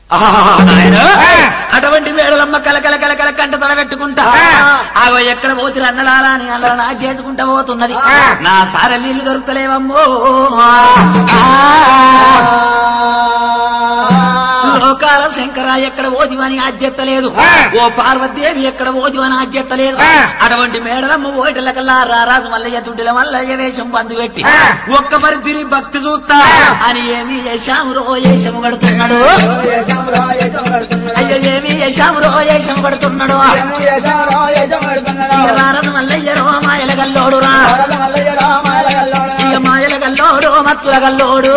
అటువంటి మేడలమ్మ కలకల కలకల కంట తడబెట్టుకుంటా ఆగో ఎక్కడ పోతురు అన్నలారా అని అలా నా చేసుకుంటా పోతున్నది నా సార నీళ్లు దొరుకుతలేవమ్మో లోకాల శంకర ఎక్కడ ఓదివని ఆజ్యత్తలేదు ఓ పార్వతీదేవి ఎక్కడ ఓదివని ఆజ్యత్తలేదు అటువంటి మేడలమ్మ ఓటలకల్లా రారాజు మల్లయ్య తుంటిల మల్లయ్య వేషం బంధు పెట్టి ఒక్క మరి తిరిగి భక్తి చూస్తా అని ఏమి చేశాము రోయేషము కడుతున్నాడు అయ్యో ఏమి చేశాము రోయేషము కడుతున్నాడు రారాజు మల్లయ్య రో మాయల గల్లోడు రా ఇక మాయల గల్లోడు మచ్చుల గల్లోడు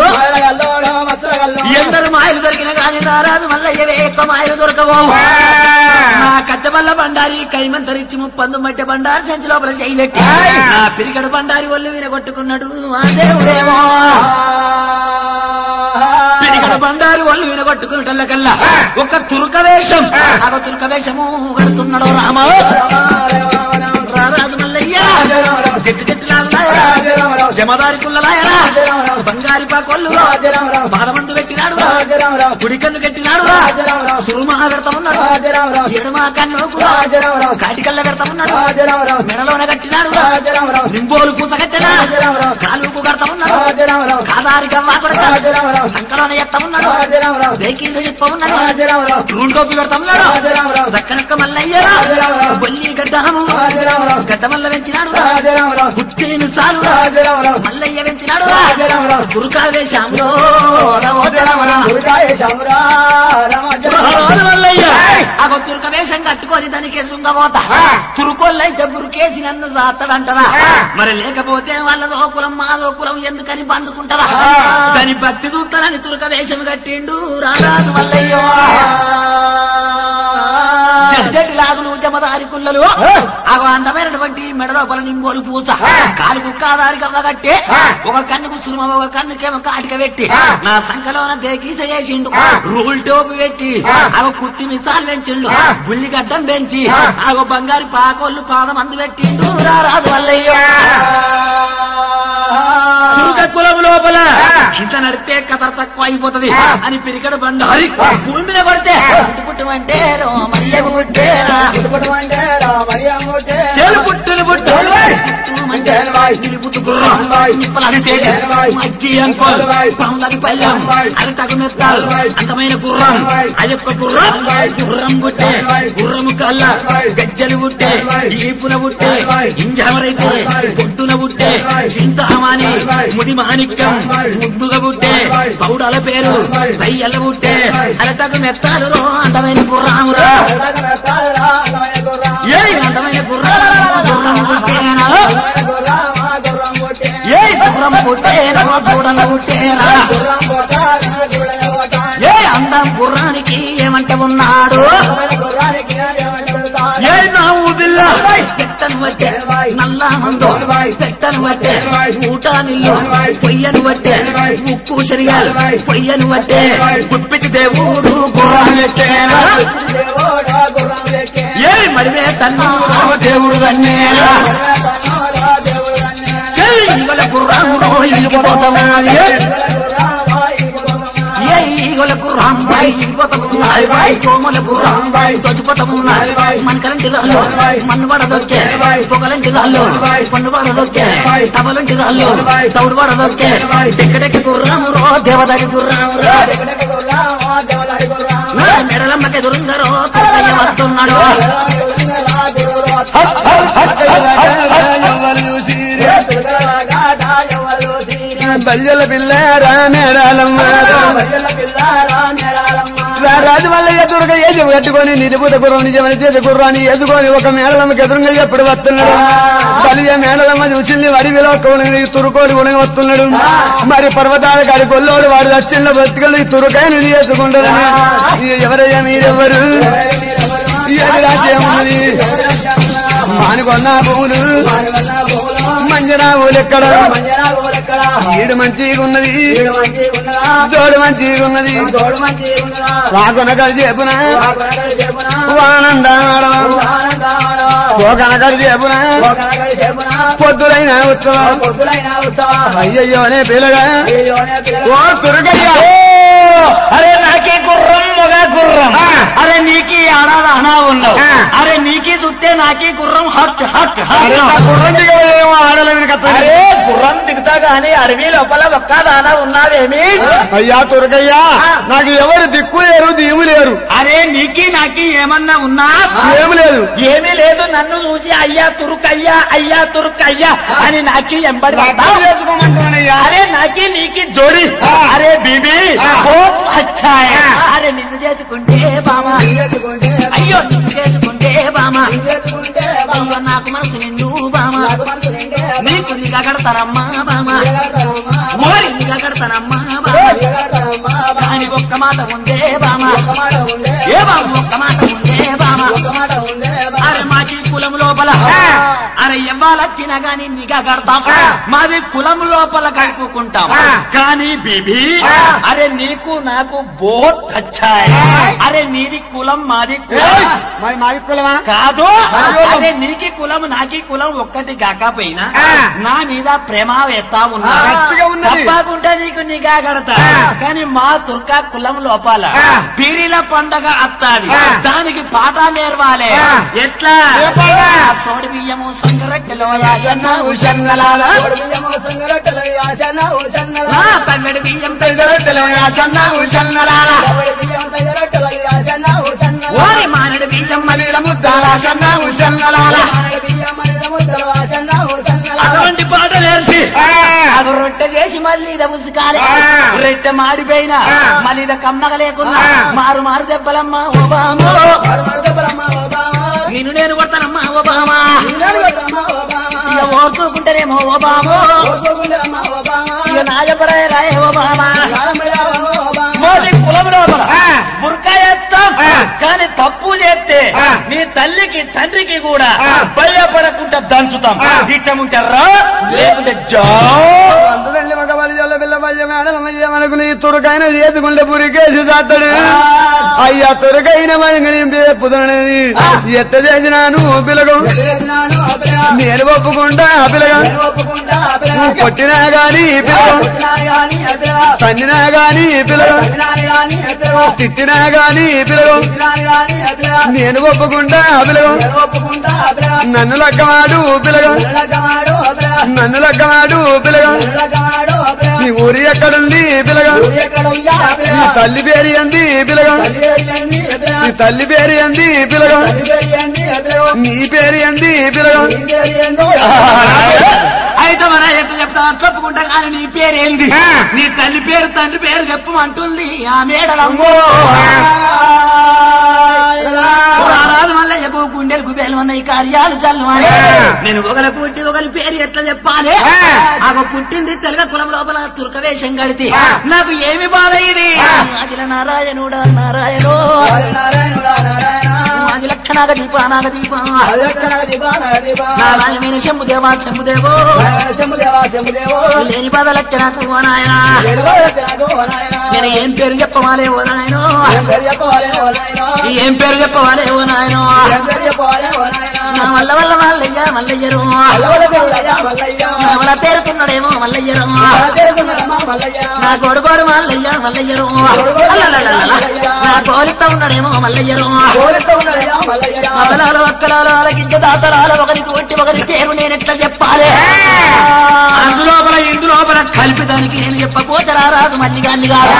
ఎందరు మాయలు దొరికిన గాని రారాజు మల్లయ్య ఎక్కువ మాయలు దొరకవు నా కచ్చబల్ల బండారి కైమంతరిచ్చి ముప్పందు మట్టె బండారి సంచి లోపల చేయి పెట్టి నా పిరిగడు బండారి ఒళ్ళు వినగొట్టుకున్నాడు ఆ దేవుడేమో పిరిగడు బండారి ఒళ్ళు వినగొట్టుకున్నటల్లకల్లా ఒక తురుక వేషం ఆ తురుక వేషము కడుతున్నాడు రామ రారాజు మల్లయ్య చెట్టు చెట్టులాగా జమదారి కుల్లలాయరా బంగారి పాకొల్లు బాధమందు పెట్టినాడు గుడికన్ను కట్టినాడు సురుమా పెడతా ఉన్నాడు ఎడుమా కన్నుకు కాటికల్ల పెడతా ఉన్నాడు మెడలోన కట్టినాడు నింబోలు పూస కట్టినా కాలుకు కడతా ఉన్నాడు కాదారి గవ్వా కొడతాడు సంకలోన ఎత్తా ఉన్నాడు దేకీస చెప్ప ఉన్నాడు రూల్ టోపీ పెడతా ఉన్నాడు సక్కనక్క మల్లయ్య బొల్లి గడ్డము గడ్డమల్ల పెంచినాడు గుట్టేను సాలు మల్లయ్య పెంచినాడు దుర్గా వేషంలో అగో తురుక వేషం కట్టుకొని దానికి ఎదురుంగపోతా తురుకోళ్ళైతే బురికేసి నన్ను జాతడంటదా మరి లేకపోతే వాళ్ళదో కులం మాదో కులం ఎందుకని బందుకుంటదా దాని భక్తి చూస్తానని తురుక వేషం కట్టిండు రారాజు మల్లయ్యో జడ్జటి లాగులు జమదారి కుల్లలు అగో అందమైనటువంటి మెడలోపల నింబోలు పూస కాలుకు కాదారి గవ్వ కట్టి ఒక కన్నుకు సురుమ ఒక కన్నుకేమో కాటిక పెట్టి నా సంఖలోన దేకీస చేసిండు రూల్ టోపి పెట్టి అగో కుత్తి మిసాలు పెంచిండు బుల్లి గడ్డం పెంచి అగో బంగారు పాకోళ్ళు పాదం అందు పెట్టిండు రారాజు మల్లయ్య కులం లోపల ఇంత నడితే కథ తక్కువ అయిపోతది అని పిరికడు బండారి భూమి మీద కొడితే పుట్టుమంటే రోమయ్య పుట్టేరా చెలు పుట్టులు పుట్టు అందమైన గుర్రం అదొక్క గుర్రం గుర్రం పుట్టే గుర్రము కల్ల గజ్జలు పుట్టే ఈపున పుట్టే ఇంజమరైతే పొట్టున పుట్టే చింతామాని ముది మాణిక్యం ముద్దుగా పుట్టే పౌడాల పేరు దయ్యల పుట్టే అలటకు మెత్తాలు అందమైన గుర్రామురా అందమైన గుర్రం గుర్రం పుట్టేనా ఏ గుర్రం పుట్టేనా చూడన పుట్టేనా ఏ అందం గుర్రానికి ఏమంట ఉన్నాడు ఏ నావు బిల్ల పెట్టను బట్టే నల్లా మందో పెట్టను బట్టే ఊటా నిల్లు పొయ్యను బట్టే ఉప్పు శరిగాలు పొయ్యను బట్టే గుప్పిటి దేవుడు గుర్రాలెట్టేనా ఏ మడివే తన్ను దేవుడు కన్నేనా గుర్రాములో ఇరిగిపోతామన్నది ఏ ఈగల గుర్రాంబాయి ఇరిగిపోతామున్నాయి కోమల గుర్రాంబాయి తోచిపోతామున్నాయి మనకలంటి రాళ్ళు మన్ను పడదొక్కే పొగలంటి రాళ్ళు పన్ను పడదొక్కే తబలంటి రాళ్ళు తౌడు పడదొక్కే ఎక్కడెక్కి గుర్రామురో దేవదారి గుర్రామురో మెడలమ్మకి ఎదురుందరో తొక్కయ్య వస్తున్నాడు బల్యల పిల్లారా మేడాలమ్మ రాజు మల్లయ్య దుర్గ ఏజు కట్టుకొని నిధిపూత గుర్రం నిజమని చేతి గుర్రాన్ని ఎదుకొని ఒక మేడలమ్మకి ఎదురుగా ఎప్పుడు వస్తున్నాడు బలియ మేడలమ్మ చూసింది వడివిలో తురుకోడు కూడా వస్తున్నాడు మరి పర్వతాల కాడి కొల్లోడు వాడు లక్ష్యంలో బతుకలు ఈ తురుకాయని చేసుకుంటాడు ఎవరయ్యా మీరెవరు ఏది రాజ్యమున్నది మానుకొన్న భూములు మంజనావులు ఎక్కడ ఈడు మంచిగా ఉన్నది జోడు మంచిగా ఉన్నది వాకొనకలు చెప్పున వానందాడ ఒకనకలు చెప్పున పొద్దులైన ఉత్సవం అయ్యయ్యోనే పిల్లగా ఓ తురుగయ్య అరే నాకే గుర్రం మొగ చూస్తే నాకీ గుర్రం హట్ హట్ అరే, నా గుర్రం దిగేమో ఆడలేని కథ. అరే గుర్రం దిగుతా గాని అడవి లోపల ఒక్క దానా ఉన్నావేమి? అయ్యా తురకయ్యా, నాకు ఎవరు దిక్కు లేరు దీము లేరు. అరే నీకి నాకి ఏమన్నా ఉన్నా? ఏమి లేదు. ఏమీ లేదు. నన్ను చూసి అయ్యా తురుకయ్యా అయ్యా తురుకయ్యా అని నాకి ఎంబడి అర్థం చేసుకోమంటానయ్యా. అరే నాకి నీకి జోడి. అరే బీబీ బహుత్ అచ్చా హై. అరే నిన్ను చేసుకుంటే బామా, అయ్యో నిన్ను చేసుకుంటే బామా, అయ్యో నాకు మనసు నిన్ను బామా, నీకు నిగా కడతారమ్మా బామా, మోరి నిగా కడతానమ్మా బామా, కానీ ఒక్క మాట ఉందే బామా, ఏ బాబు ఒక్క మాట ఉందే బామా, అరే మాకి కులం లోపల అరే ఇవ్వాలొచ్చినా గాని నిగా కడతాం, మాది కులం లోపల కలుపుకుంటాం. కానీ బీబీ అరే నీకు నాకు బోత్ అచ్చా హై. అరే నీది కులం మాది కులం మరి మాది కులమా కాదు. అరే నీకి కులం నాకి కులం ఒక్కటి కాకపోయినా నా మీద ప్రేమ వేస్తా ఉన్నా గట్టిగా ఉన్నది. తప్పకుండా నీకు నిగా కడతా. కానీ మా తుర్కా కులం లోపల పీరీల పండగ అత్తాది, దానికి పాట నేర్వాలి. ఎట్లా? సోడి బియ్యము సంగరట్టెలో యాసన్నావు సన్నలాల, తంగడి బియ్యం తగ్గరట్టెలో యాసన్నావు సన్నలాల, ఓరి మానడి బియ్యం మలిల ముద్దాల సన్నావు సన్నలాల. అటువంటి పాట నేర్చి అవి రొట్టె చేసి మళ్ళీ ఇద ఉసుకాలి. రొట్టె మాడిపోయినా మళ్ళీ ఇద కమ్మగ లేకున్నా మారు మారు దెబ్బలమ్మా ఓబామో, నిన్ను నేను కొడతానమ్మా ఓబామా, ఇక ఓర్చుకుంటేనేమో ఓబామో, ఇక నాయపడే రాయే ఓబామా. మోదీ కులం లోపల బుర్కా చేస్తాం, కానీ తప్పు చేస్తే నీ తల్లికి తండ్రికి కూడా భయపడకుండా దంచుతాం. ఇష్టముంటే రా, లేకుంటే జా. అంతదండి మగ బలిజల్ల పిల్ల బల్య మేడలమయ్య మనకు నీ తురకైన చేసుకుంటే పురికేసి చేస్తాడు. అయ్యా తురకైన మనకి పుదనని ఎత్త చేసినాను పిలగం, నేను ఒప్పుకుంటా పిలగం, నువ్వు కొట్టినా గాని పిలగం, తన్నినా గాని పిలగం, తిట్టినా గాని పిలగం, నేను ఒప్పుకుంటా పిలగం, నన్ను లగ్గమాడు పిలగం, నన్ను లగ్గమాడు పిలగం, నీ ఊరి ఎక్కడుంది పిలగం, నీ తల్లి పేరు ఎంది పిలగం, నీ తల్లి పేరు ఎంది పిలగం, నీ పేరు ఎంది పిలగం. అయితే మన ఎట్లా చెప్తా చెప్పుకుంటా కానీ నీ పేరేంది? నీ తల్లి పేరు తండ్రి పేరు చెప్పమంటుంది ఆ మేడలమ్మో. రాజు మల్లయ్యకు గుండెలకు పేలున్నాయి కార్యాలు చల్లమని నేను ఒకరి పుట్టి ఒకరి పేరు ఎట్లా చెప్పాలి? ఆమె పుట్టింది తెలుగు కులం లోపల తుర్క వేషం కడితే నాకు ఏమి బాధ ఇది? అదిల నారాయణుడా నారాయణో, అది లక్షణాగ దీప నాగ దీప, నారాయణ శంభుదేవా శంభుదేవో, లేని బాధ లక్షణకు ఓ నాయన, నేను ఏం పేరు చెప్పవాలే ఓ నాయనో, ఏం పేరు చెప్పవాలే ఓ నాయనో, నా వల్ల వల్ల మల్లయ్య మల్లయ్యరు, నా వల్ల తేరుకున్నాడేమో మల్లయ్యరు, నా గొడుగోడు మల్లయ్య మల్లయ్యరు, నా కోలిత ఉన్నాడేమో మల్లయ్యరు, అవలాలు అక్కలాలు అలగించ దాతలాలు ఒకరికి ఒట్టి ఒకరి పేరు నేను ఎట్లా చెప్పాలి? అందులోపల ఇందులోపల కలిపి దానికి నేను చెప్పపోతే రారాదు మళ్ళీ గాన్ని కాదు.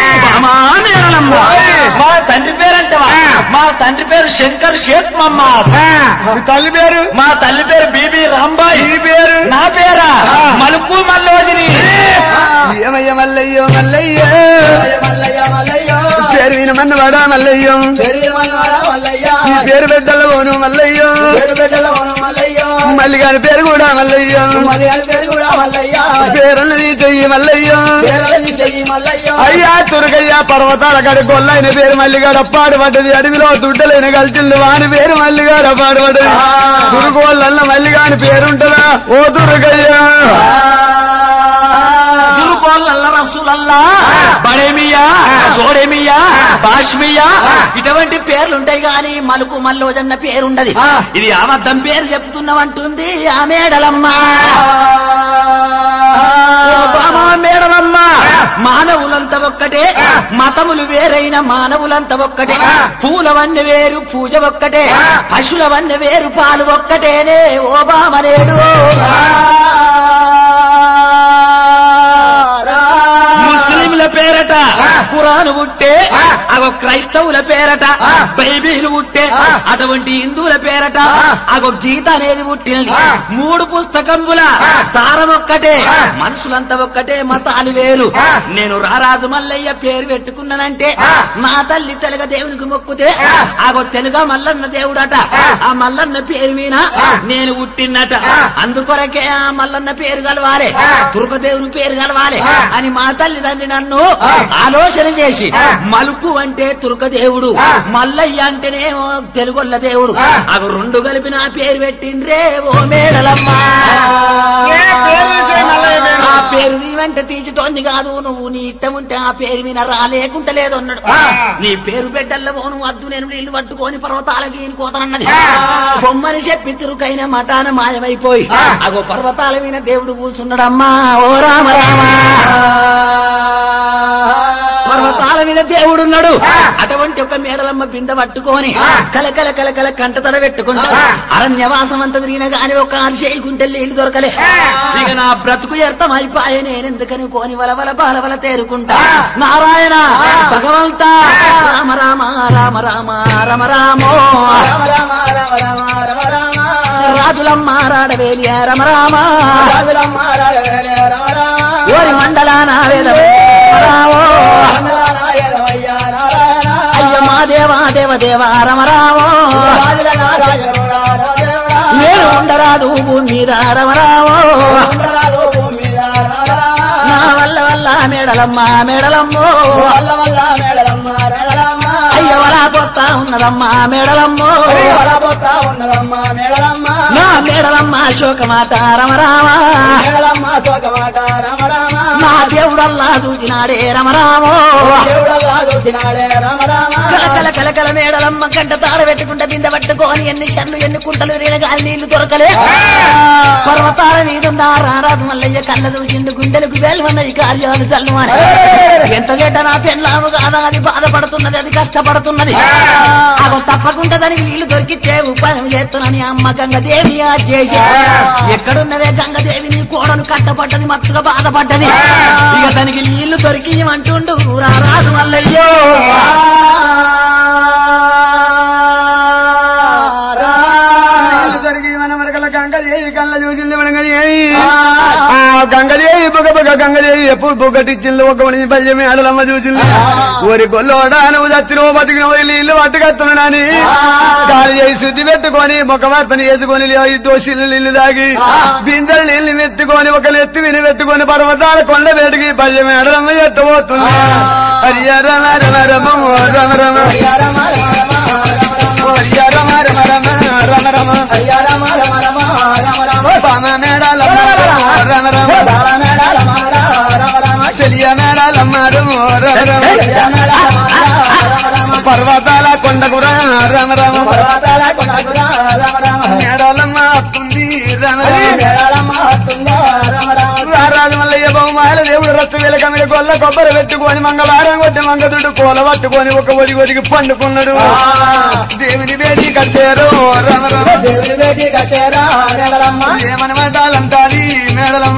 మా తండ్రి పేరు అంటవా? మా తండ్రి పేరు శంకర్ షేక్ మహమ్మద్. తల్లి పేరు? మా తల్లి పేరు బీబీ రాంబాయ్. ఈ పేరు? నా పేరా మలుపు మల్లోజిని. ఏమయ్య మల్లయ్యో మల్లయ్యో పేరు వినమన్నవాడా మల్లయ్యో, ఈ పేరు బిడ్డల ఓను మల్లయ్యో, మల్లిగాని పేరు కూడా మల్లయ్యో, పేరున్నది చెయ్యి మల్లయ్యో. అయ్యా తురగయ్యా పర్వతాల గడి గొల్లైన పేరు మల్లిగాడ పాడుపడ్డది, అడవిలో దుడ్డలైన కలిసిండు వాని పేరు మల్లిగాడ పాడుపడ్డది. తురుగోళ్ళన్న మల్లిగాని పేరుంటదా ఓ తురగయ్యా? తురుకోళ్ళ రసూలల్లా బడేమియా సోడేమియా బాష్మియా ఇటువంటి పేర్లుంటాయి గాని మలుకు మల్లోజన్న పేరుండది. ఇది అబద్ధం పేరు చెప్తున్నామంటుంది ఆ మేడలమ్మ. మేడలమ్మ మానవులంతా ఒక్కటే, మతములు వేరైన మానవులంతా ఒక్కటే, పూలవన్నీ వేరు పూజ ఒక్కటే, పశువులవన్నీ వేరు పాలు ఒక్కటేనే ఓ బామనేడు. ముస్లింల పేరట ఖురాను పుట్టే, అగో క్రైస్తవుల పేరట బైబిల్ పుట్టే, అటువంటి హిందువుల పేరట అగో గీత అనేది పుట్టినది. 3 పుస్తకముల సారం ఒక్కటే, మనుషులంతా ఒక్కటే, మతాలు వేరు. నేను రారాజు మల్లయ్య పేరు పెట్టుకున్నానంటే నా తల్లి తెలుగ దేవునికి మొక్కుతే అగో తెలుగ మల్లన్న దేవుడట. ఆ మల్లన్న పేరు మీద నేను పుట్టినట. అందుకొరకే ఆ మల్లన్న పేరు కలవాలి, తుర్క దేవుని పేరు కలవాలి అని మా తల్లిదండ్రి నన్ను ఆలోచన చేసి మలుకు అంటే తుర్క దేవుడు, మల్లయ్య అంటేనేమో తెలుగొల్ల దేవుడు, అవి 2 కలిపి నా పేరు పెట్టిండ్రే ఓ మేడలమ్మ. ఆ పేరు నీ వెంట తీసిటోంది కాదు, నువ్వు నీ ఇష్టం ఉంటే ఆ పేరు మీద రాలేకుంటలేదు అన్నాడు. నీ పేరు బిడ్డల్లో పోను వద్దు, నేను నీళ్లు పట్టుకొని పర్వతాలకి కోతనన్నది. బొమ్మని చెప్పి తిరుకైన మఠాన మాయమైపోయి అగో పర్వతాల మీద దేవుడు కూర్చున్నాడమ్మా ఓ రామ రామ. పర్వతాల మీద దేవుడున్నాడు. అటువంటి ఒక మేడలమ్మ బింద పట్టుకొని కలకల కలకల కంట తడ పెట్టుకుంటా అరణ్యవాసం అంత తిరిగిన గాని ఒక చేయకుంటే నీళ్లు దొరకలే. ఇక నా బ్రతుకు వ్యర్థమైపాయే, నేనెందుకని కోని వలవల బాలవల తేరుకుంటా. నారాయణ భగవంతా రామ రామ రామ రామ రామ రామో రాజులమ్మ రాడవేలి రమ రామ ఓరి మండలాన వేదమో అయ్య మా దేవా దేవ దేవా రమ రామో నేను ఉండరాదు భూమి మీద రమ రామో నా వల్ల వల్ల మేడలమ్మ మేడలమ్మో అయ్య వలా పోతా ఉన్నదమ్మా మేడలమ్మో నా మేడలమ్మ శోకమాట రమరామ నా దేవుడల్లా చూసినాడే రమరామో కలకల కలకల మేడలమ్మ గంట తాడ పెట్టుకుంటే బిందె పట్టుకొని ఎన్ని చెర్లు ఎన్ని కుంటలు రేణగాలి నీళ్లు దొరకలే. పర్వతాల మీద రారాజు మల్లయ్య కళ్ళ చూసిండు, గుండెలకు వేలుమన్నది కార్యాలు చల్లుమని. ఎంత చెడ్డ నా పెళ్ళాము కాదా, అది బాధపడుతున్నది, అది కష్టపడుతున్నది. అగో తప్పకుండా దానికి నీళ్లు దొరికితే ఉపాయం చేస్తున్నాని అమ్మ గంగదేవి చేసి. ఎక్కడున్నవే గంగదేవి నీ కోడను కట్టపడ్డది, మత్తుగా బాధపడ్డది. ఇక దానికి నీళ్లు దొరికి అంటుండు రారాజు మల్లయ్యో. గంగదేవి కళ్ళ చూసింది గంగదేవి బుగ గంగదేవి ఎప్పుడు బుగ్గటిచ్చింది. ఒక మనిషి 10 మేడలమ్మ చూసింది. ఊరి గొల్లోడా నువ్వు చచ్చినవు బతికిన నీళ్లు పట్టుకొస్తున్నానని గాలి చేసి శుద్ధి పెట్టుకొని ఒక వార్తని వేసుకొని దోషిలు నీళ్లు తాగి బిందెలు నీళ్లు మెత్తుకొని ఒక నెత్తి విని పెట్టుకొని పర్వతాల కొండ వేడికి 10 మేడలమ్మ ఎత్తబోతుంది. హరియ రమ రమ రమ రమ రమ హరియ రమ రమ రమ రమ రమ బామ మేడలమ్మ రమ రమ చెలియ మేడలమ్మ పర్వతాల కొండకు రమ రమ మేడలమ్మ వస్తుంది రమ రారాజు మల్లయ్య బహుమాల దేవుడు రత్తు వెలక మీద గొల్ల కొబ్బరి పెట్టుకొని మంగళవారం కొట్టి మంగదుడు కోల పట్టుకొని ఒక ఒదిగి ఒదిగి పండుకున్నాడు. దేవుని వేడి కట్టారు రమ రమ ఏమని మాటాలంటాది మేడలమ్మ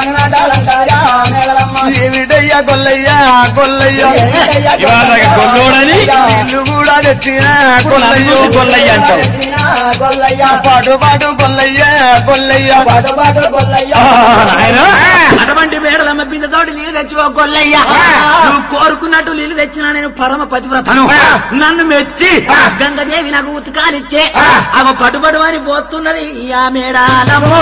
ఏమిటయ్యా గొల్లయ్యా గొల్లయ్యా గొల్లోడని ఇల్లు కూడా తెచ్చిన గొల్లయ్యో గొల్లయ్య అంటావు. పాటు పాటు గొల్లయ్యా గొల్లయ్యా అటువంటి మేడలమ్మ బిందెతోటి నీళ్ళు తెచ్చి ఓ గొల్లయ్యా నువ్వు కోరుకున్నట్టు నీళ్లు తెచ్చినా నేను పరమ పతివ్రతను, నన్ను మెచ్చి గంగదేవి నాకు ఉతకాలిచ్చే అవ పటుపడు అని పోతున్నది ఆ మేడాలమ్మో.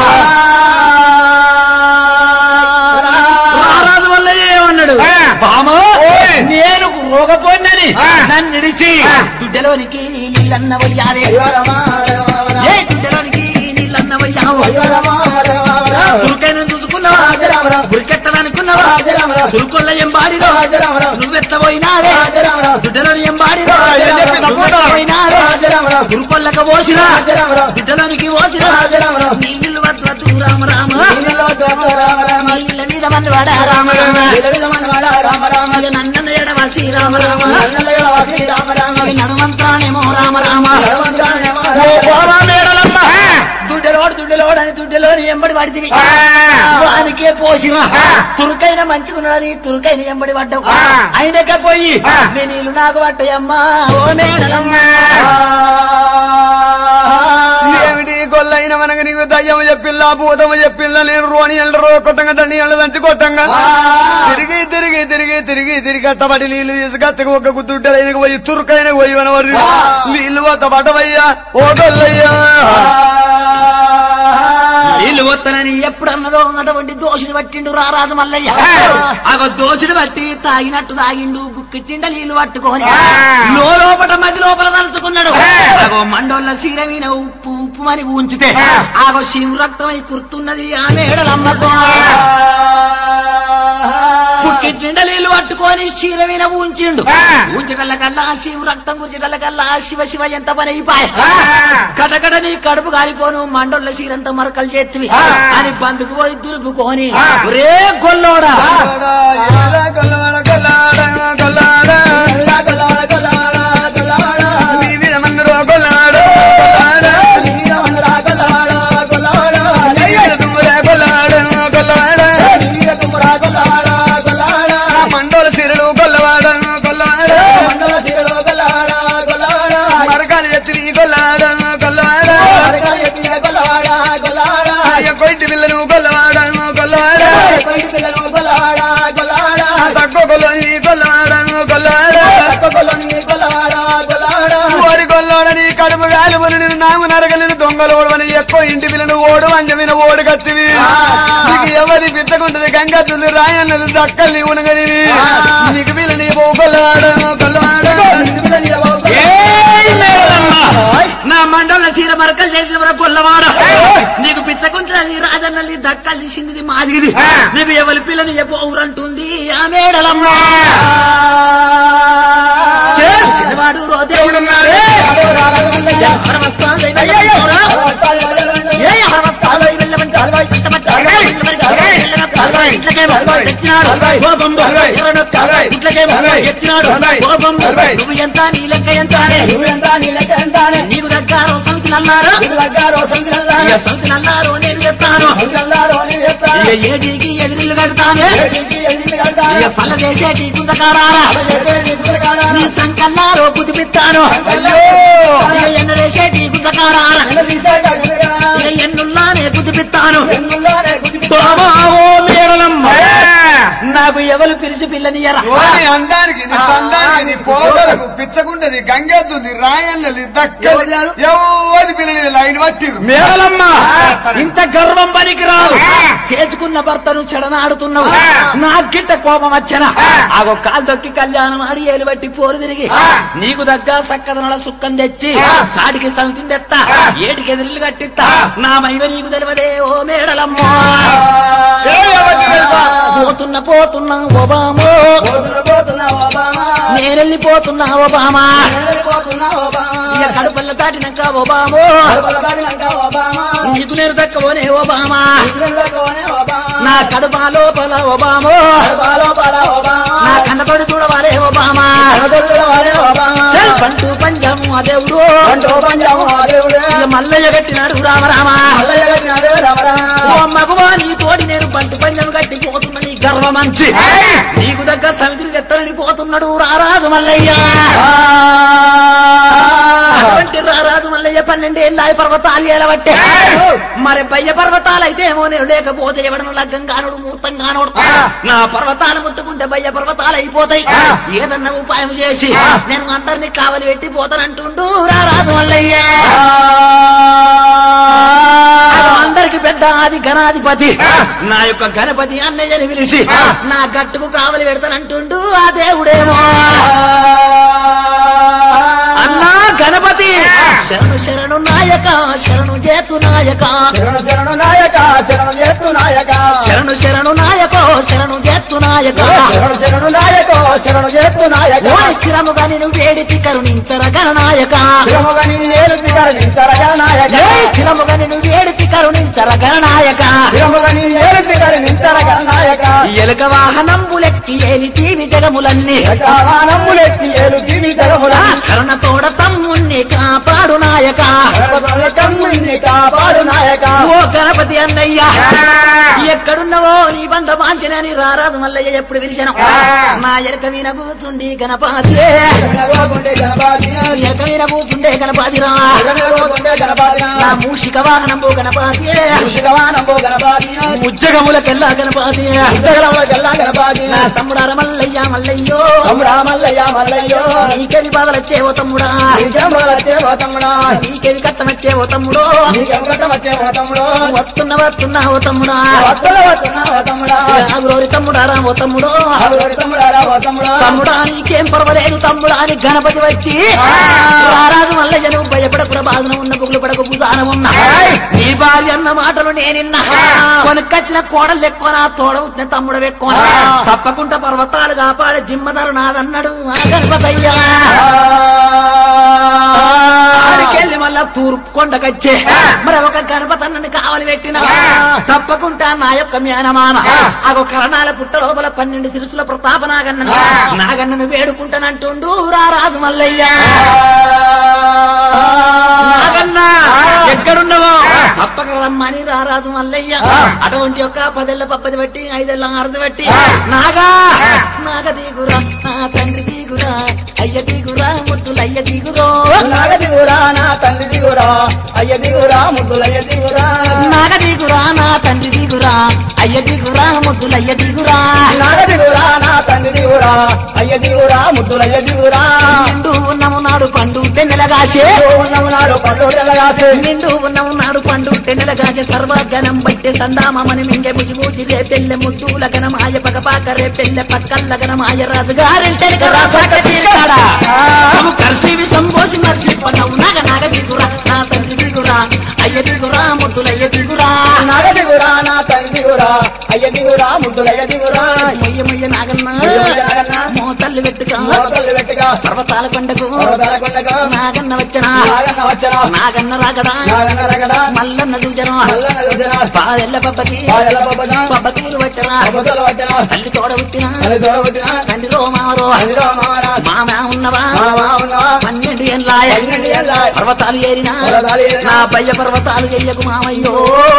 రారాజు వల్ల ఏమన్నాడు బామో నేను రోగపోయినని నన్ను నిడిచి దుడ్డలోనికి నీళ్ళన్న వయ్యారే, దుడ్డలోనికి నీళ్ళన్న వయ్యావు. తురుకైనా చూసుకున్నావా, గురికెత్తననుకున్నావా, తురుకొల్ల ఎంబాడిరో నువ్వెత్తపోయినావే, దుడ్డలోని ఎంబాడిరో పోయినారో, తురుకొల్లక పోసిరా దుడ్డలోనికి పోసిరా. నీళ్ళు వద్దు రామ రామ నీళ్ళ మీద మన వాడారా నన్న ఎడవ శ్రీరామ రామ నడుమంతానేమో రామ రామ దుడ్డలోడు అని దుడ్డలోని ఎంబడి పడితివి వానికే పోసిన తురుకైన మంచుకున్నాడని తురుకైన ఎంబడి పడ్డావు అయినక పోయి నీ నీళ్ళు నాకు పట్టాయమ్మా ఓ మేడలమ్మా ఏమిటి గొల్లైన మనకు నీకు దయ్యము చెప్పిల్లా భూతము చెప్పిల్లా నేను రోని ఎల్లరో కొట్టంగా దండి ఎళ్ళ దంచి కొట్టంగా తిరిగి తిరిగి తిరిగి తిరిగి తిరిగి అట్టబడి నీళ్లు తీసుకత్తకు ఒక గుద్దుడ్డలైనకు పోయి తురుకైన పోయి అనబడి నీళ్లు వద్ద పడవయ్యా ఓ గొల్లయ్యా నీళ్లు వత్తనని ఎప్పుడన్నదో అటువంటి దోషుడు పట్టిండు రారాజు మల్లయ్య అగో దోషుడు పట్టి తాగినట్టు తాగిండు గుక్కిట్టిండ నీళ్లు పట్టుకొని లోపల మధ్య లోపల తలుచుకున్నాడు అగో మండోళ్ళ శీరమీన ఉప్పు ఉప్పు అని ఉంచితే ఆగో శివు రక్తమై కుర్తున్నది ఆ మేడలమ్మకో గుక్కిట్టిండ నీళ్లు పట్టుకొని శీరమీన ఉంచిండు ఉంచటల్ల కల్లా శివు రక్తం గుర్చటల్ల కల్లా శివ శివ ఎంత పని అయిపోయి కటకట నీ కడుపు కాలిపోను మండోళ్ళ శీరంతా మరకలు చేతివి అని బందుకు పోయి దులుపుకొని రే గొల్లోడా మండోల సీరలు గొల్లవాడ మరకాలు ఎత్తి గొల్లాడ కొట్టి పిల్లలు గొల్లవాడ తక్కువ కొల్లని గొల్లాడ ఓడి గొల్లోడని కడుపు గాలిబుని నేను నాము నరగలిని దొంగలు ఓడవని ఎక్కువ ఇంటి పిల్లను ఓడు అంజమైన ఓడు కత్తివి నీకు ఎవరి పిచ్చకుంటది గంగత్తులు రాయన్నది దక్కల్ని ఉనగలి నీకు పిల్లని గొల్లవాడ నా మండల చీర మరకలు చేసిన వరకు గొల్లవాడ నీకు పిచ్చకుంటుంది రాజన్నది దక్కల్ని సిందిది మాదిగిది నీకు ఎవరి పిల్లని ఊరంటుంది ఆ మేడలమ్మ శనివాడు రోజేవుడున్నాడు నువ్వు ఎంత నీ లెక్క ఎంత నీకు దగ్గారో సంతి నల్లారో సంతి నల్లారో నేను చెప్తాను ఏడికి ఎదిరిల్లు కడతాను సల్ల చేసేటి గుంతకారారా నీ సంకల్లారో కుదిపిస్తాను ఎన్నరేసేటి గుంతకారారా ఎన్నుల్లానే కుదిపిస్తాను నాకు ఎవరు పిలిచి పిల్లనియరా అందానికి సందానికి పోగలకు పిచ్చకుంటది గంగెద్దుంది రాయన్నది దక్కది ఎవరి పిల్లని లైన్ పట్టి మేడలమ్మ ఇంత గర్వం పనికి రాదు చేసుకున్న భర్తను చెడనాడుతున్నావు నా గిట్ట కోపం వచ్చనా ఆగో కాలు దొక్కి కళ్యాణం ఆడి ఏలు బట్టి పోరు తిరిగి నీకు దగ్గర సక్కదనల సుక్కం తెచ్చి సాడికి సమితిని తెత్తా ఏటికి ఎదిరిల్లు కట్టిస్తా నా మైవ నీకు తెలియదే ఓ మేడలమ్మ పోతున్నా ఒబామో నేనెళ్ళిపోతున్నా ఒబామా ఇక కడుపల్ల దాటినాక ఒబామో నీకు నేను దక్కవోనే ఒబామా నా కడుప లోపల ఒబామో నా కన్నతోడు చూడవాలే ఒబామా పంటూ పంజాము ఆ దేవుడు మల్లయ్య కట్టినాడు రామరామా మగవా నీ తోడి నేను పంటు పంజాము కట్టి పోతున్నా నీ గర్వ మంచి నీకు దగ్గర సమితిని తెత్తలని పోతున్నాడు రారాజు మల్లయ్య అటువంటి రారాజు మల్లయ్య 12 ఏళ్ళ పర్వతాలు ఏలబట్టే మరి పయ్య పర్వతాలు అయితే ఏమో నేను లేకపోతే ఎవడను లగ్గం కానుడు ముహూర్తం కానుడు నా పర్వతాలు ముట్టుకుంటే బయ్య పర్వతాలు అయిపోతాయి ఏదన్నా ఉపాయం చేసి నేను అందరినీ కావలి పెట్టి పోతానంటుండు రారాజు మల్లయ్య అందరికి పెద్ద ఆది గణాధిపతి నా యొక్క గణపతి అన్నయ్యని పిలిచి నా గట్టుకు కావలి పెడతానంటుండు ఆ దేవుడేమో అన్నా గణపతి శరణు శరణు నాయక శరణు జేతు నాయక శరణు నాయక శరణు జేతు నాయక శరణు శరణు నాయకో శరణు జేతు నాయక శరణు నాయకో శరణు జేతు నాయక స్థిరముగా నేను వేడితి కరుణించర గణనాయక స్థిరముగా స్థిరముగా నేను వేడితి కరుణించర గణనాయక స్థిరముగా నీ ఏలుతి కరుణించర గణనాయక ఎలుక వాహనంబులెక్కి ఏలితీవి జగములన్నీ వాహనములెక్కి ఏలుతీవి జగములన్నీ కరుణతోడ తమ్ముణ్ణి కాపాడు నాయక తమ్ముణ్ణి కాపాడు నాయక ఓ గణపతి అన్నయ్య ఎక్కడున్నవో నీ బంధ వాంఛనని రారాజు మల్లయ్య ఎప్పుడు విరిశాను నా ఎలక వీణ కూసుండి గణపతి ఎలక వీణ కూసుండే గణపతిరా నా మూషిక వాహనంబు గణపతి ఉజ్జగములకెల్లా గణపతి నా తమ్ముడార మల్లయ్య మల్లయ్యో నీకెవి బాధలొచ్చేవో తమ్ముడా నీకెవి కట్టమచ్చేవో తమ్ముడో వస్తున్నావో తమ్ముడా ఆగురోరి తమ్ముడారా ఓ తమ్ముడో తమ్ముడా నీకేం పర్వాలేదు తమ్ముడా అని గణపతి వచ్చి రారాజు మల్లయ్య నువ్వు భయపడకుర బాధన ఉన్న పుగులు పడకు భూదాన ఉన్నా నీ భార్య అన్న మాటలు నేనిన్నా కొనుకొచ్చిన కోడలు ఎక్కువ నా తోడ వచ్చిన తమ్ముడు ఎక్కువ తప్పకుండా పర్వతాలు కాపాడే జిమ్మదారు నాదన్నాడు ఆ గణపతయ్యా ఆడికెళ్ళి మళ్ళా తూర్పు కొండకొచ్చే మరి ఒక గణపతి అన్నని కావలి పెట్టిన తప్పకుండా నా యొక్క మ్యానమాన అగో కరణాల పుట్ట లోపల 12 సిరుసుల ప్రతాప నాగన్నను వేడుకుంటానంటుండు రారాజు మల్లయ్య నాగన్న ఎక్కడున్నావో తప్పక రమ్మని రారాజు మల్లయ్య అటువంటి యొక్క 10 ఏళ్ల పప్పది బట్టి 5 ఏళ్ల ఆరది బట్టి నాగ దిగురా నా తండ్రి దిగురా అయ్య దిగురా ముద్దులయ్య దిగురో నాగ దిగురా నా తండ్రి దిగురా అయ్య దిగురా ముద్దులయ్య దిగురా నాగ దిగురా నా తండ్రి దిగురా అయ్య దిగురా ముద్దులయ్య దిగురా నాగ దిగురా నా తండ్రి దిగురా అయ్య దిగురా ముద్దులయ్య దిగురా నిండు ఉన్నము నాడు పండు టెన్నెలగాసే ఉన్నమునాడు పండుగలగాసే నిండు ఉన్నము నాడు పండు టెన్నెలగాసే సర్వగణం బట్టే సందామని మింగే ముజి ముజి రే పెళ్ళె ముద్దుల గణమాయ పగపాక రే పెళ్ళె పక్కల్ల గణమాయ రాజుగారింటే కర్షివి సంబోసి మర్చిపోతావు నాగ దిగురా నా తండ్రి దిగురా అయ్య దిగురా ముద్దులయ్య దిగురా నాగ దిగురా నా తండ్రి దిగురా అయ్య దిగురా ముద్దులయ్య దిగురా మొయ్య నాగన్న మోతల్లి పెట్టుగా పర్వతాల కొండకు నాగన్న వచ్చనా నాగన్న రాగడా మల్లన్న దూజనం పాదెల్ల పబ్బతూరు పట్టరా తల్లి తోడ పుట్టిన తండ్రిలో మామరో మామ ఉన్నవా 12 ఏళ్ళాయ పర్వతాలు ఏరినా నా పయ్య పర్వతాలు చెయ్యకు మామయ్యో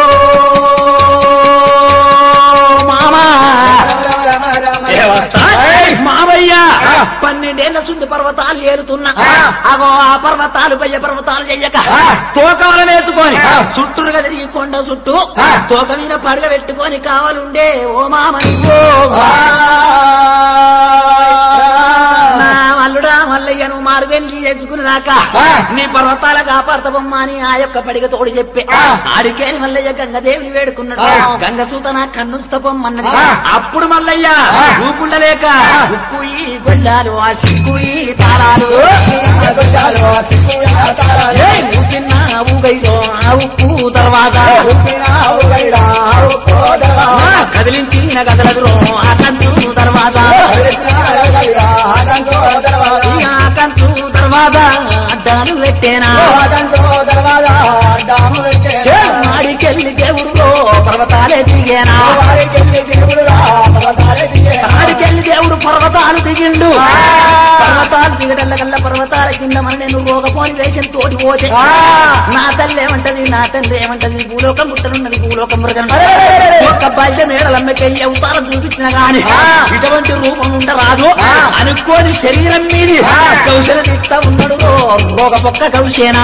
మామయ్య 12 ఏళ్ల సుంది పర్వతాలు ఏరుతున్నా అగో ఆ పర్వతాలు పయ్య పర్వతాలు చెయ్యక తోకవల వేసుకొని చుట్టూరుగా తిరిగి కొండ చుట్టూ తోక మీద పడగ పెట్టుకొని కావాలుండే ఓ మామయ్యో నా మల్లుడా మల్లయ్య నువ్వు మారువెళ్ళి తెచ్చుకునేదాకా నీ పర్వతాల కాపాడతావమ్మా అని ఆ యొక్క పడిగ తోడు చెప్పి ఆడికేళ్ళి మల్లయ్య గంగదేవిని వేడుకున్నాడు గంగ చూత నా కన్నుస్తపమ్మన్నది అప్పుడు మల్లయ్య ఊకుండలేక ఉక్కు ఈ గొల్లాలు ఆ సిక్కు ఈ తాళాలు ఊగైలో ఆ ఉప్పు దర్వాజా కదిలించిన గదలదురో ఆ కంచు దర్వాజా కంచు దర్వాజా అడ్డాలు పెట్టేనా ఆడికెళ్ళి దేవుడులో పర్వతాలే దిగేనా ఆడికెళ్ళి దేవుడు పర్వతాలు దిగిండు పర్వతాలు దిగడల్లగల్ల పర్వతాల కింద మన నేను రోగపోని వేషం తోటి పోతే నా తల్లి ఏమంటది నా తండ్రి ఏమంటది భూలోకం పుట్టనున్నది భూలోకం మృగం ఒక్క బయట మేడలమ్మకయ్యి అవతారం చూపించిన గాని ఇటువంటి రూపం ఉండరాదు అనుకోని శరీరం మీది కౌశల తీస్తా ఉన్నాడు రోగపొక్క కౌశేనా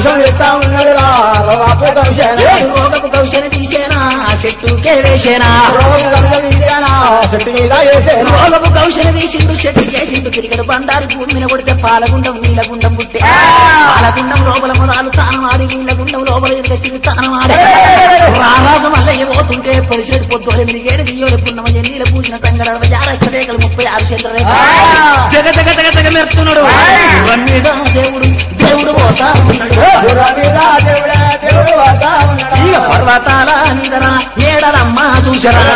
రోగపు కౌశల తీసేనా చెట్టుకే వేసేనా రోగపు కౌశల తీసిండు చెట్టు చేసిండు తిరిగడు బండారి భూమి మీద కొడితే పాలగుండం నీలగుండం పుట్టే పాలగుండం లోపల మొదలు తానమాడి నీలగుండం లోపల ఎదురు తానమాడే రారాజు మల్లయ్య పోతుంటే పరిశెడు పొద్దుల 8 దియ్యోలు పున్నమయ్య నీల పూసిన తంగడ 6 రేఖలు 36 చంద్రరేఖ జగ జగ జగ జగ మెరుతున్నాడు మీద దేవుడు పోతా ఉన్నాడు ఇక పర్వతాల మీదరా మేడలమ్మ చూసరా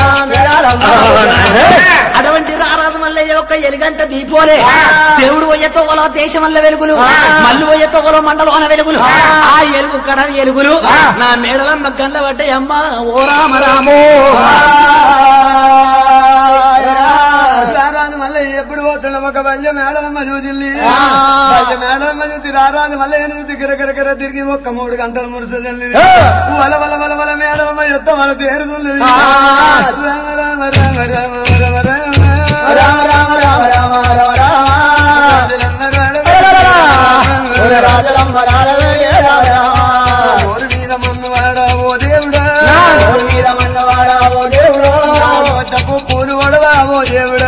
అటువంటి రారాజు మల్లయ్య యొక్క ఎలుగంట దీపోలే దేవుడు పోయే తోవలో దేశం వల్ల వెలుగులు మల్లు పోయే తోవలో మండలోన వెలుగులు ఆ ఎలుగు కడ ఎలుగులు నా మేడలమ్మ గండ్ల పడ్డాయి అమ్మ ఓ రామ రామో రారాజు మళ్ళీ ఎప్పుడు పోతున్నా ఒక బల్య మేడలమ్మ చూసిల్లి బల్య మేడలమ్మ చూసి రారాజు మళ్ళీ చూసి గిరగిరగిర తిరిగి ఒక్క 3 గంటలు మురుసల్లి వల వల వల వల మేడలమ్మ ఎత్త వాళ్ళ తేరుతుంది రామ రామ రామ రామ రామ రామ రామ రామ రామ రాజలమ్మ ఓరి మీద మన్నవాడా ఓ దేవుడా మీద మన్నవాడా ఓ దేవుడా పూలు వడవా ఓ దేవుడా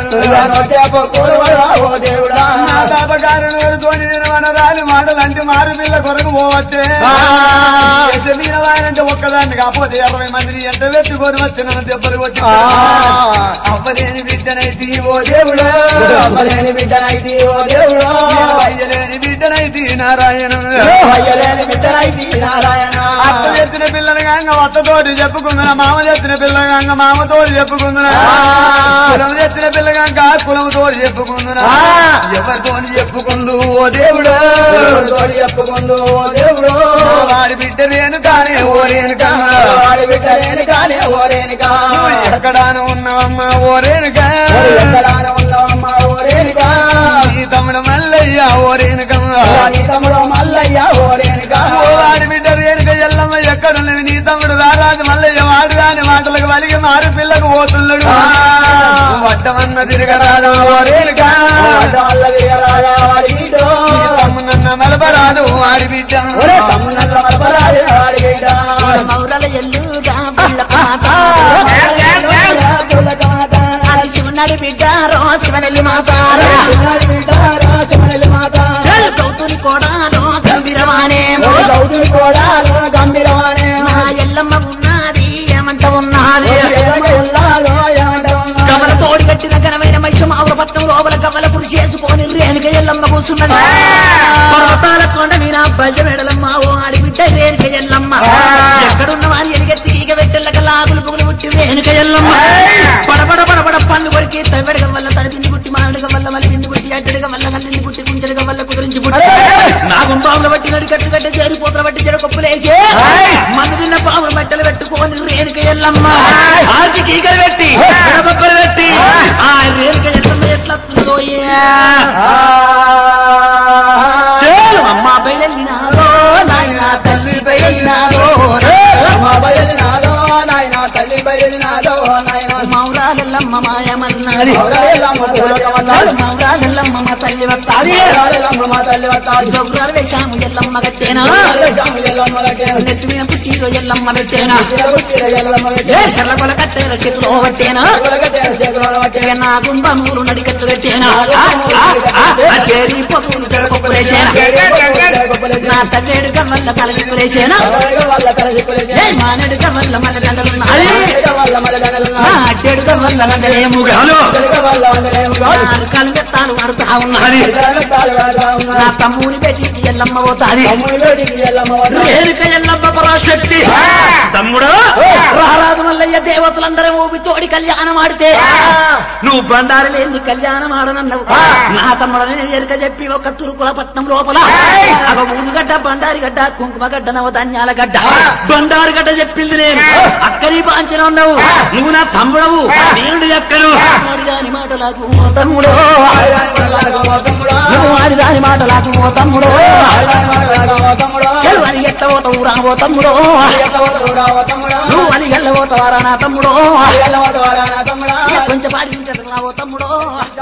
ఓ దేవుడా నా తాపకారుడు తోని నేను వనరాలి మాటలంటే మారు పిల్ల కొరకు పోవట్టే మీనవాయంటే ఒక్కదాన్ని కాకపోతే 20 మందిని ఎంత పెట్టుకొని వచ్చిన దెబ్బలు కొట్టి అవ్వలేని బిడ్డనైతే ఓ దేవుడా అవ్వలేని బిడ్డనైతే ఓ దేవుడా అయ్యలేని బిడ్డనైతే నారాయణ అయ్యలేని బిడ్డనైతే నారాయణ అత్త తెచ్చిన పిల్లని కాంగ అత్తతోటి చెప్పుకుందునా మామ తెచ్చిన పిల్ల కాంగ మామతోటి చెప్పుకుందునా కులం తెచ్చిన పిల్ల కాంగ కులముతోటి చెప్పుకుందునా ఎవరితోని చెప్పుకుందు ఓ దేవుడా తోటి చెప్పుకుందు ఓ దేవుడు వాడి బిడ్డ రేను కానే ఓ రేణుకా వాడి బిడ్డ రేను కానే ఓ రేణుకా ఎక్కడాను ఉన్నావమ్మ ఓ రేణుకా ఎక్కడాను ఉన్నావమ్మ ఓ రేణుకా నీ తమ్ముడు మల్లయ్య ఓ రేణుకా నీ తమ్ముడు మల్లయ్య ఓ రేణుకా వాడి బిడ్డ రేణుక ఎల్లమ్మ ఎక్కడున్నవి నీ తమ్ముడు రారాజు మల్లయ్య వాడు కాని మాటలకు వలిగి మారు పిల్లకు పోతున్నాడు వడ్డమన్న తిరగరాదు ఓ రేణుకా తమ్మునన్న మలపరాదు వాడి బిడ్డ తమ్మునన్న మలపరాదు వాడి బిడ్డ మౌరల ఎల్లుగా శివునాడి బిడ్డ శివనెల్లి మాతారా గౌతుని కోడాలో గంభీరమానే గౌతుని కోడాలో గంభీరమానే నా ఎల్లమ్మ ఉన్నది ఏమంట ఉన్నది కమల తోడి కట్టిన ఘనమైన మహిషం ఆవురపట్నం లోపల కమల పురుషి చేసుకొని రేణుక ఎల్లమ్మ కూర్చున్నది పర్వతాల కొండ మీనా బజ మెడలమ్మ ఓ ఆడి బిడ్డ రేణుక ఎల్లమ్మ ఎక్కడున్న వారి ఎలిగెత్తి ఈగ పెట్టెళ్ళక లాగులు పుగులు పుట్టి రేణుక ఎల్లమ్మ పడబడ పడబడ పళ్ళు కొరికి తవ్వెడగ వల్ల తడిపింది పుట్టి మామిడిగ వల్ల మలిపింది పుట్టి అడ్డడిగ వల్ల కల్లింది పుట్టి కుంచెడిగ వల్ల కుదిరించి పుట్టి నా గుంపాములు బట్టి నడి కట్టు కట్టి చేరి పూతలు బట్టి చెడు కొప్పులేచే మన్ను తిన్న పాములు బట్టలు పెట్టుకొని రేణుక ఎల్లమ్మ ఆచికి ఈగలు పెట్టి బొక్కలు పెట్టి ఆ రేణుక ఎల్లమ్మ ఎట్లా అమ్మ బయలునారో నాయన తల్లి బయలునారో అమ్మ బయలునారో నాయన తల్లి బయలునారో నాయన మౌరాలెల్లమ్మ మాయమన్నాది మౌరాలెల్లమ్మ మా తల్లి వస్తాది మా తల్లి వస్తాది జోగురాలు వేషాము ఎల్లమ్మ కట్టేనా నెత్తి మీద పుట్టిరో ఎల్లమ్మ పెట్టేనా చెర్లకొల కట్టేల చేతిలో పట్టేనా నా గుంబమూలు నడికట్టు పెట్టేనా చేరి పొతులు చెడకొప్పులేసేనా నా తల్లేడుగా వల్ల తలసిప్పులేసేనా మానేడుగా వల్ల మల్ల దండలున్నాయి అడ్డేడుగా వల్ల దండలేముగాలు కలుగెత్తాలు వాడుతా ఉన్నది నా తమ్ముని పెట్టి ఎల్లమ్మ పోతాది రేణుక ఎల్లమ్మ పరాశక్తి తమ్ముడు రారాజు మల్లయ్య దేవతలందరూ ఊపి తోడి కళ్యాణం ఆడితే నువ్వు బండారు లేని కళ్యాణం ఆడనన్నావు నా తమ్ముడని ఎరుక చెప్పి ఒక తురుకుల పట్నం లోపల ఒక ఊదుగడ్డ బండారి గడ్డ కుంకుమ గడ్డ నవధాన్యాల గడ్డ బండారు గడ్డ చెప్పింది నేను అక్కడి పాంచిన ఉన్నావు నువ్వు నా తమ్ముడవు నేను ఎక్కడు దాని మాటలకు తమ్ముడు నువ్వు ఆడిదాని మాటలకు తమ్ముడు అని ఎట్ట పోతావు రావో తమ్ముడు నువ్వు అని ఎల్లబోతావారా నా తమ్ముడు కొంచెం పాడి రావో తమ్ముడు